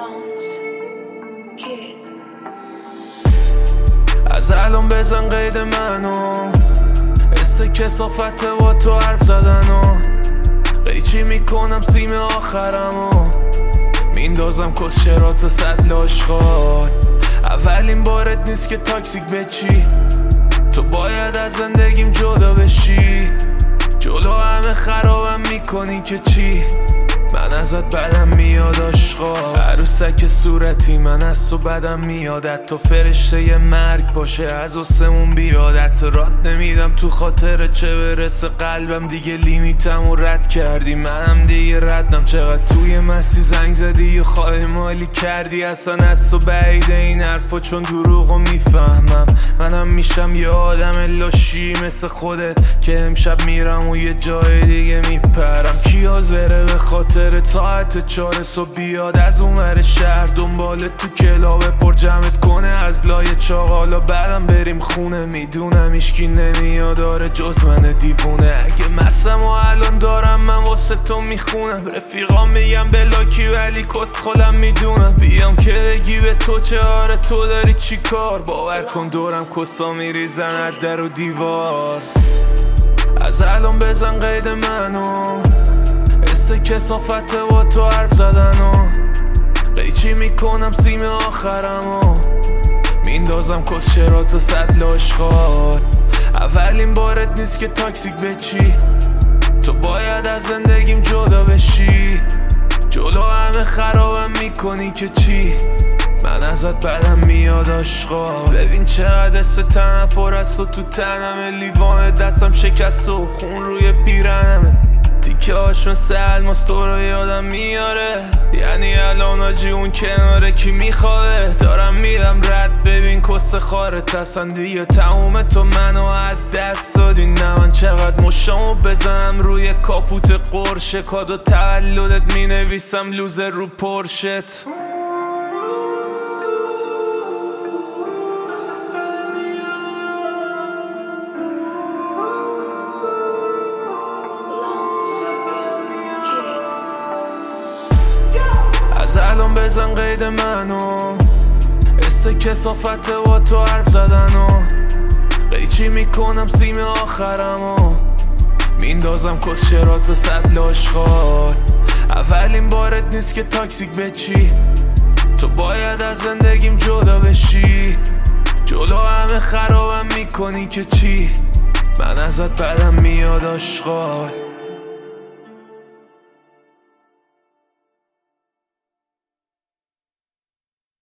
از الان بزن قید منو، حس کسافت با تو حرف زدن و قیچی میکنم سیم آخرمو، میندازم کسچرات و صد لاشخال. اولین بارت نیست که تاکسیک بچی، تو باید از زندگیم جدا بشی. جلو همه خرابم میکنی که چی؟ من ازت بدم میاد آشقا، عروسک صورتی من از تو بدم میادت. تو فرشته ی مرگ باشه از آسمون بیادت. رات نمیدم تو خاطر چه برسه قلبم، دیگه لیمیتم و رد کردی منم دیگه ردم. چقدر توی مسیح زنگ زدی و خواهی مالی کردی، اصلا از تو بعیده این حرفا چون دروغو میفهمم. منم میشم یه آدم لاشی مثل خودت که امشب میرم و یه جای دیگه میپرم. کی حاضره به خاطر ساعت 4 صبح بیاد از اونور شهر دنبال تو کلاب پر جمعت کنه از لای چاقالا، بعدم بریم خونه. میدونم هیچکی نمیاد آره جز من دیوونه. اگه مستم و الان دارم من واسه تو میخونم، رفیقام میگم بلاکی ولی کس خودم میدونم. بیام که بگی به تو چه آره تو داری چی کار، باور کن دورم کسا میریزن از در و دیوار. از الان بزن قید منو، حس کسافت با تو حرف زدن و قیچی میکنم سیم آخرمو، میندازم کسچرات و صد لاشخال. اولین بارت نیست که تاکسیک بچی، تو باید از زندگیم جدا بشی. جلو همه خرابم میکنی که چی؟ من ازت بدم میاد آشقا. ببین چقدر حس تنفر از تو تو تنمه، لیوان دستم شکست و خون روی پیرنمه. تیکه هاش مثل الماس تو رو یادم میاره، یعنی الان آجی اون کناره کی میخواه. دارم میرم رد ببین کس خارت هستن دیگه تموم. تو منو از دست دادی نه من چقدر مشامو بزنم روی کاپوت قرشه. کادو تولدت مینویسم لوزر رو پرشت. از الان بزن قید منو، حس کسافت با تو حرف زدن و قیچی میکنم سیم آخرمو، میندازم کسچرات و صد لاشخال. اولین بارت نیست که تاکسیک بچی، تو باید از زندگیم جدا بشی. جلو همه خرابم میکنی که چی؟ من ازت بدم میاد آشقال.